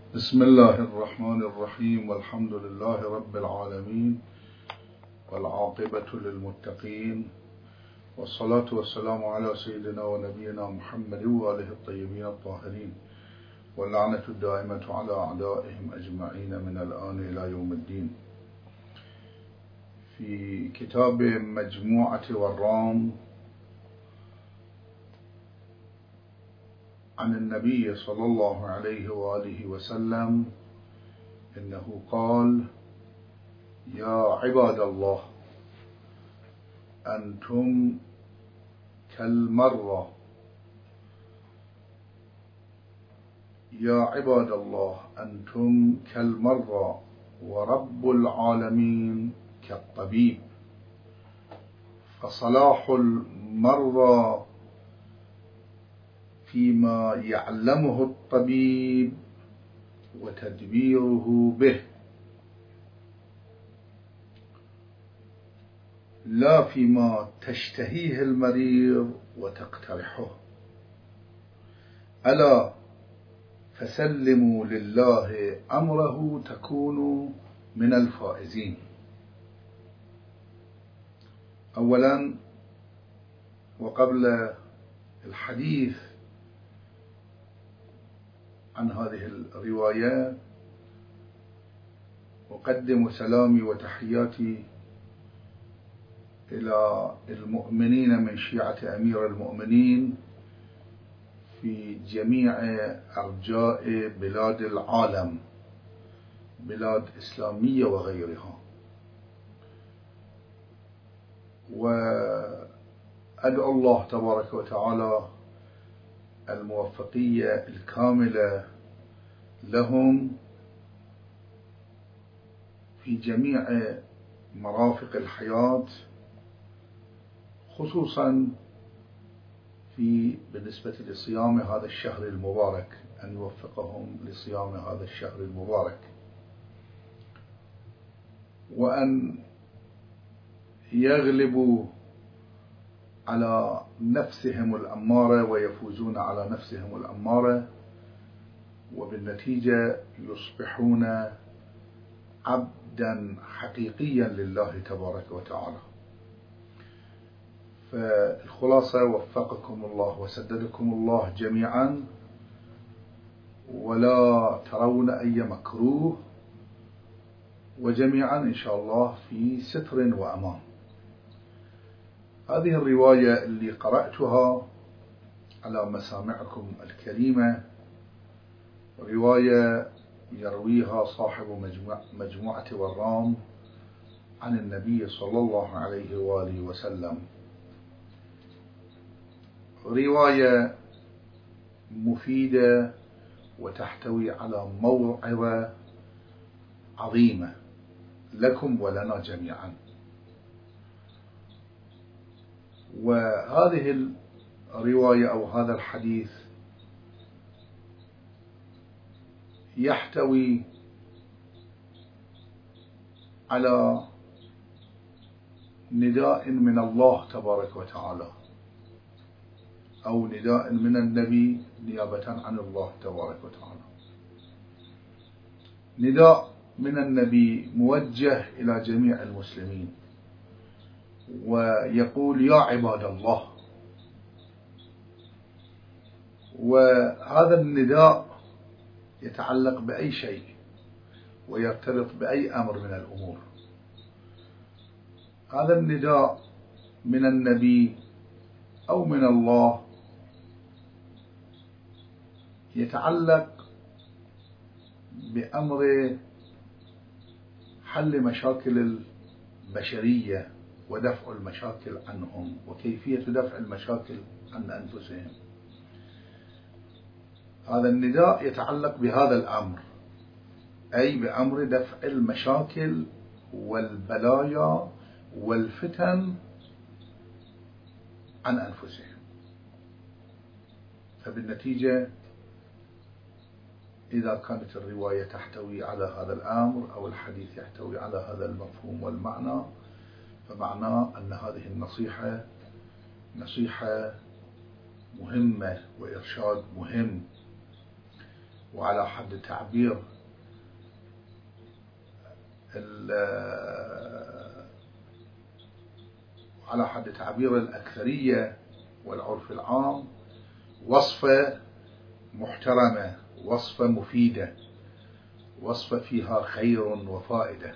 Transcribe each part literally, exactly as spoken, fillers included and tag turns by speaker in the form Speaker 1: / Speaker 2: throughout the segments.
Speaker 1: بسم الله الرحمن الرحيم، والحمد لله رب العالمين، والعاقبة للمتقين، والصلاة والسلام على سيدنا ونبينا محمد وآله الطيبين الطاهرين، واللعنة الدائمة على أعدائهم أجمعين من الآن إلى يوم الدين. في كتاب مجموعة ورام عن النبي صلى الله عليه وآله وسلم إنه قال: يا عباد الله، أنتم كالمرة يا عباد الله أنتم كالمرة ورب العالمين كالطبيب، فصلاح المرة فيما يعلمه الطبيب وتدبيره به، لا فيما تشتهيه المريض وتقترحه. ألا فسلموا لله أمره تكونوا من الفائزين. أولا، وقبل الحديث عن هذه الرواية، أقدم سلامي وتحياتي إلى المؤمنين من شيعة أمير المؤمنين في جميع أرجاء بلاد العالم، بلاد إسلامية وغيرها، وأدعو الله تبارك وتعالى الموفقية الكاملة لهم في جميع مرافق الحياة، خصوصا في بالنسبة لصيام هذا الشهر المبارك، أن يوفقهم لصيام هذا الشهر المبارك، وأن يغلبوا على نفسهم الأمارة ويفوزون على نفسهم الأمارة، وبالنتيجة يصبحون عبدا حقيقيا لله تبارك وتعالى. فالخلاصة: وفقكم الله وسددكم الله جميعا، ولا ترون أي مكروه، وجميعا إن شاء الله في ستر وأمان. هذه الرواية اللي قرأتها على مسامعكم الكريمة رواية يرويها صاحب مجموعة ورام عن النبي صلى الله عليه وآله وسلم، رواية مفيدة وتحتوي على موعظة عظيمة لكم ولنا جميعا. وهذه الرواية أو هذا الحديث يحتوي على نداء من الله تبارك وتعالى، أو نداء من النبي نيابة عن الله تبارك وتعالى. نداء من النبي موجه إلى جميع المسلمين، ويقول: يا عباد الله. وهذا النداء يتعلق بأي شيء ويرتبط بأي أمر من الأمور. هذا النداء من النبي أو من الله يتعلق بأمر حل مشاكل البشرية ودفع المشاكل عنهم، وكيفية دفع المشاكل عن أنفسهم. هذا النداء يتعلق بهذا الأمر، أي بأمر دفع المشاكل والبلايا والفتن عن أنفسهم. فبالنتيجة إذا كانت الرواية تحتوي على هذا الأمر أو الحديث يحتوي على هذا المفهوم والمعنى، فمعناه أن هذه النصيحة نصيحة مهمة وإرشاد مهم وعلى حد تعبير على حد تعبير الأكثرية والعرف العام وصفة محترمة، وصفة مفيدة، وصفة فيها خير وفائدة.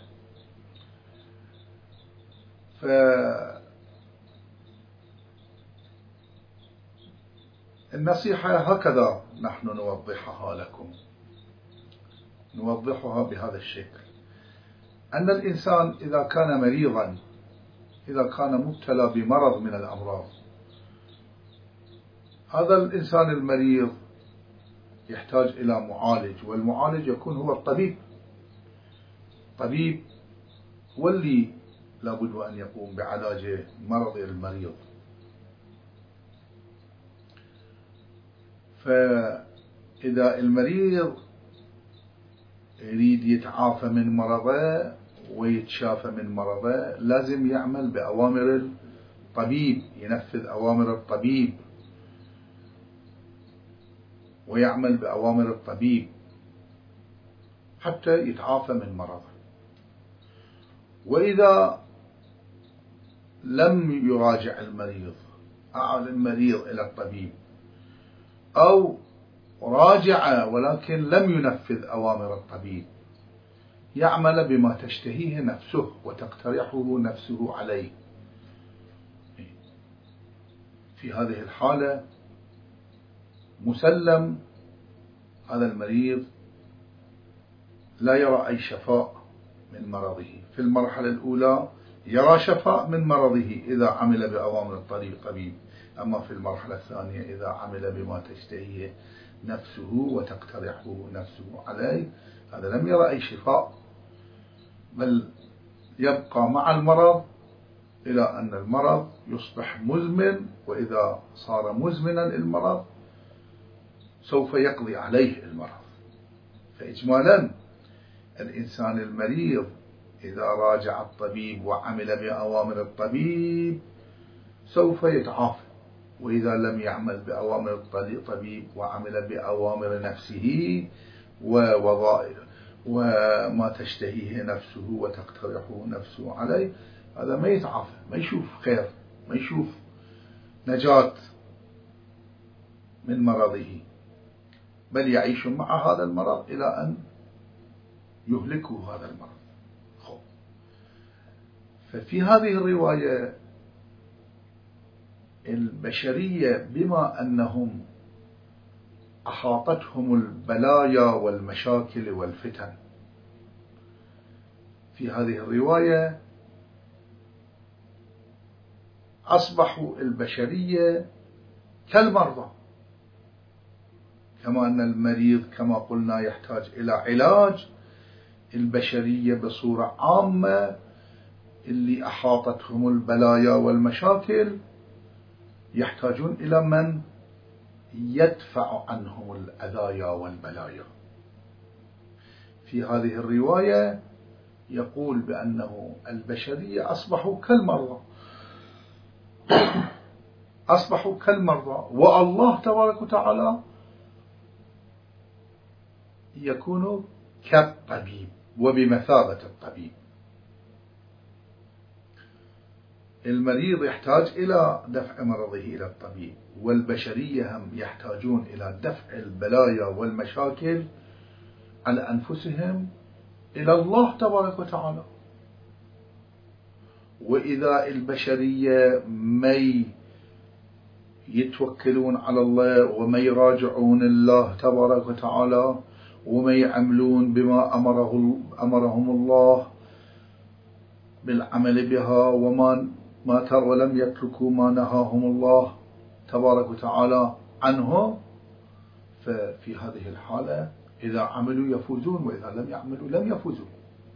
Speaker 1: فالنصيحة هكذا نحن نوضحها لكم، نوضحها بهذا الشكل: أن الإنسان إذا كان مريضا، إذا كان مبتلى بمرض من الأمراض، هذا الإنسان المريض يحتاج إلى معالج، والمعالج يكون هو الطبيب. الطبيب واللي لابد أن يقوم بعلاج مرض المريض. فإذا المريض يريد يتعافى من مرضه ويتشافى من مرضه، لازم يعمل بأوامر الطبيب، ينفذ أوامر الطبيب ويعمل بأوامر الطبيب حتى يتعافى من مرضه. وإذا لم يراجع المريض، أعاد المريض إلى الطبيب، أو راجع ولكن لم ينفذ أوامر الطبيب، يعمل بما تشتهيه نفسه وتقترحه نفسه عليه، في هذه الحالة مسلم هذا المريض لا يرى أي شفاء من مرضه. في المرحلة الأولى يرى شفاء من مرضه إذا عمل بأوامر الطبيب، أما في المرحلة الثانية إذا عمل بما تشتهيه نفسه وتقترحه نفسه عليه، هذا لم يرى أي شفاء، بل يبقى مع المرض إلى أن المرض يصبح مزمن، وإذا صار مزمنا المرض سوف يقضي عليه المرض. فإجمالا الإنسان المريض إذا راجع الطبيب وعمل بأوامر الطبيب سوف يتعافى، وإذا لم يعمل بأوامر الطبيب وعمل بأوامر نفسه ووظائف وما تشتهيه نفسه وتقترحه نفسه عليه، هذا ما يتعافى، ما يشوف خير، ما يشوف نجاة من مرضه، بل يعيش مع هذا المرض إلى أن يهلكه هذا المرض. خب. ففي هذه الرواية البشرية بما أنهم أحاطتهم البلايا والمشاكل والفتن، في هذه الرواية أصبحوا البشرية كالمرضى، كما أن المريض كما قلنا يحتاج إلى علاج، البشرية بصورة عامة اللي أحاطتهم البلايا والمشاكل يحتاجون إلى من يدفع عنهم الأذايا والبلايا. في هذه الرواية يقول بأنه البشرية أصبحوا كالمرضى، أصبحوا كالمرضى، والله تبارك وتعالى يكون كالطبيب وبمثابة الطبيب. المريض يحتاج إلى دفع مرضه إلى الطبيب، والبشرية هم يحتاجون إلى دفع البلايا والمشاكل على أنفسهم إلى الله تبارك وتعالى. وإذا البشرية ما يتوكلون على الله وما يراجعون الله تبارك وتعالى وما يعملون بما أمره أمرهم الله بالعمل بها وما ما ترى ولم يتركوا ما نهاهم الله تبارك وتعالى عنه، ففي هذه الحالة إذا عملوا يفوزون، وإذا لم يعملوا لم يفوزوا.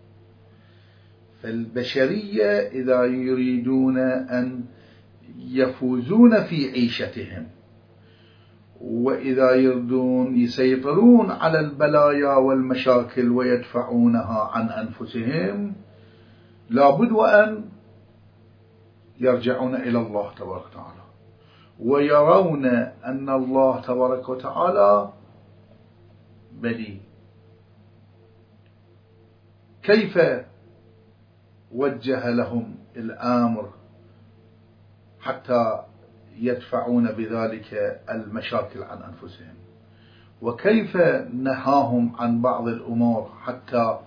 Speaker 1: فالبشرية إذا يريدون أن يفوزون في عيشتهم، وإذا يريدون يسيطرون على البلايا والمشاكل ويدفعونها عن أنفسهم، لابد وأن يرجعون إلى الله تبارك وتعالى، ويرون أن الله تبارك وتعالى بلي كيف وجه لهم الأمر حتى يدفعون بذلك المشاكل عن أنفسهم، وكيف نهاهم عن بعض الأمور حتى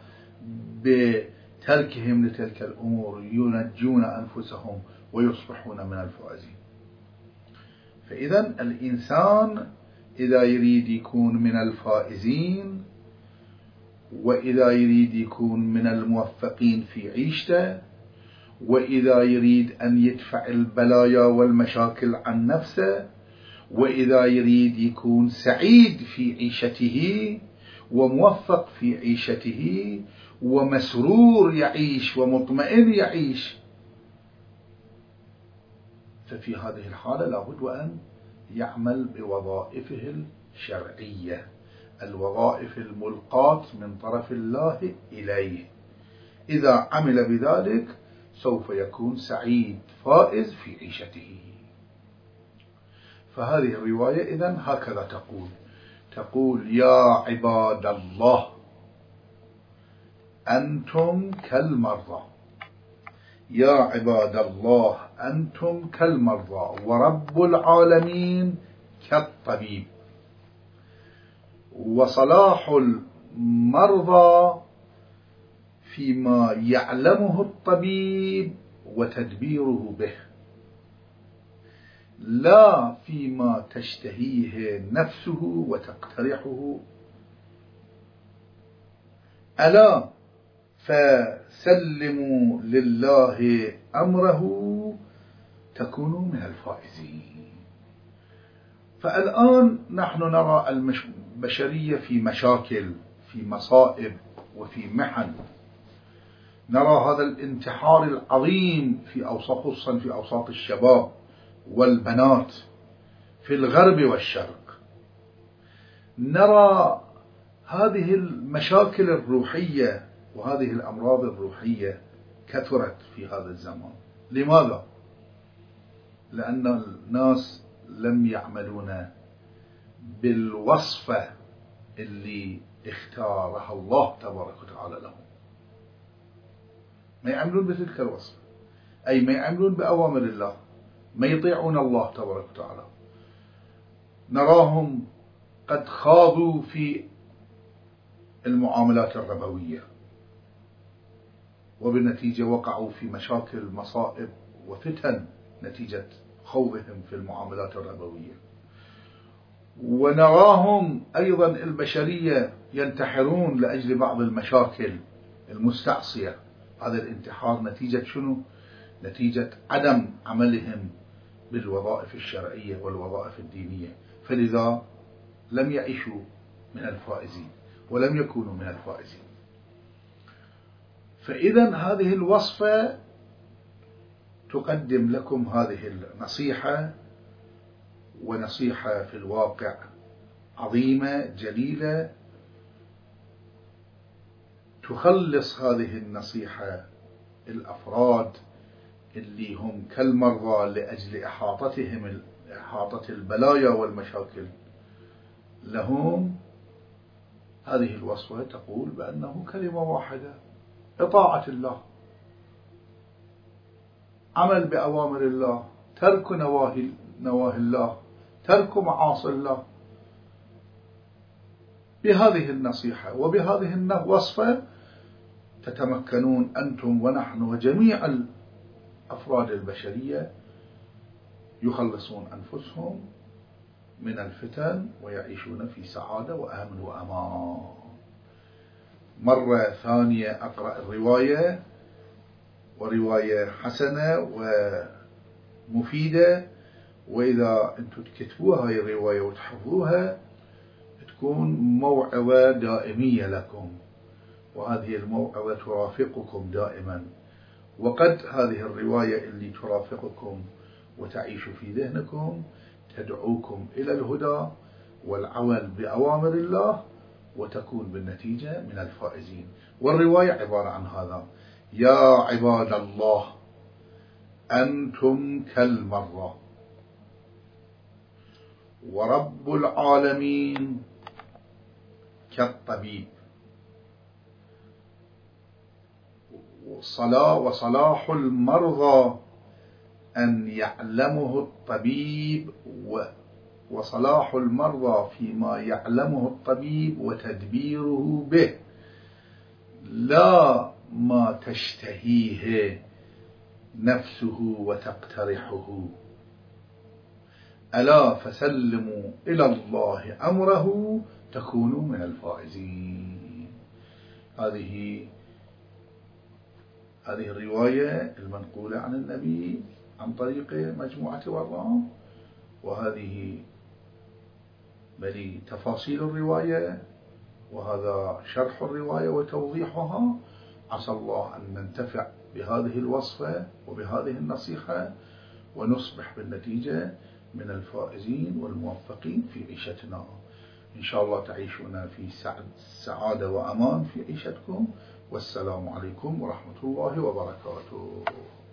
Speaker 1: بتركهم لتلك الأمور ينجون أنفسهم ويصبحون من الفائزين. فإذا الإنسان إذا يريد يكون من الفائزين، وإذا يريد يكون من الموفقين في عيشته، وإذا يريد أن يدفع البلايا والمشاكل عن نفسه، وإذا يريد يكون سعيد في عيشته وموفق في عيشته ومسرور يعيش ومطمئن يعيش، ففي هذه الحالة لابد أن يعمل بوظائفه الشرعية، الوظائف الملقاة من طرف الله إليه. إذا عمل بذلك سوف يكون سعيد فائز في عيشته. فهذه الرواية إذن هكذا تقول تقول يا عباد الله أنتم كالمرضى، يا عباد الله أنتم كالمرضى ورب العالمين كالطبيب. وصلاح المرضى فيما يعلمه الطبيب وتدبيره به، لا فيما تشتهيه نفسه وتقترحه. ألا فسلموا لله أمره تكونوا من الفائزين. فالآن نحن نرى البشرية في مشاكل، في مصائب، وفي محن. نرى هذا الانتحار العظيم في أوساط، خصوصا في أوساط الشباب والبنات في الغرب والشرق. نرى هذه المشاكل الروحية وهذه الأمراض الروحية كثرت في هذا الزمان. لماذا؟ لأن الناس لم يعملون بالوصفة اللي اختارها الله تبارك وتعالى لهم، ما يعملون بتلك الوصفة، أي ما يعملون بأوامر الله، ما يطيعون الله تبارك وتعالى. نراهم قد خاضوا في المعاملات الربوية، وبالنتيجة وقعوا في مشاكل، مصائب وفتن نتيجة خوضهم في المعاملات الربوية. ونراهم أيضا البشرية ينتحرون لأجل بعض المشاكل المستعصية. هذا الانتحار نتيجة شنو؟ نتيجة عدم عملهم بالوظائف الشرعية والوظائف الدينية، فلذا لم يعيشوا من الفائزين ولم يكونوا من الفائزين. فإذا هذه الوصفة تقدم لكم هذه النصيحة، ونصيحة في الواقع عظيمة جليلة، تخلص هذه النصيحة الأفراد اللي هم كالمرضى لأجل إحاطتهم إحاطة البلايا والمشاكل لهم. هذه الوصفة تقول بأنه كلمة واحدة: إطاعة الله، عمل بأوامر الله، ترك نواهي نواهي الله، ترك معاصي الله. بهذه النصيحة وبهذه الوصفة تتمكنون أنتم ونحن وجميع الأفراد البشرية يخلصون أنفسهم من الفتن ويعيشون في سعادة وأمن وأمان. مرة ثانية أقرأ الرواية، ورواية حسنة ومفيدة، وإذا أنتم تكتبوها هاي الرواية وتحفظوها تكون موعظة دائمية لكم، وهذه الموعظة ترافقكم دائما. وقد هذه الرواية اللي ترافقكم وتعيش في ذهنكم تدعوكم إلى الهدى والعمل بأوامر الله، وتكون بالنتيجة من الفائزين. والرواية عبارة عن هذا: يا عباد الله أنتم كالمرة ورب العالمين كالطبيب. وصلاح المرضى أن يعلمه الطبيب، وصلاح المرضى فيما يعلمه الطبيب وتدبيره به، لا ما تشتهيه نفسه وتقترحه. ألا فسلموا إلى الله أمره تكونوا من الفائزين. هذه هذه الرواية المنقولة عن النبي عن طريق مجموعة ورام، وهذه بل تفاصيل الرواية، وهذا شرح الرواية وتوضيحها. عسى الله أن ننتفع بهذه الوصفة وبهذه النصيحة، ونصبح بالنتيجة من الفائزين والموفقين في عيشتنا. إن شاء الله تعيشون في سعادة وأمان في عيشتكم. والسلام عليكم ورحمة الله وبركاته.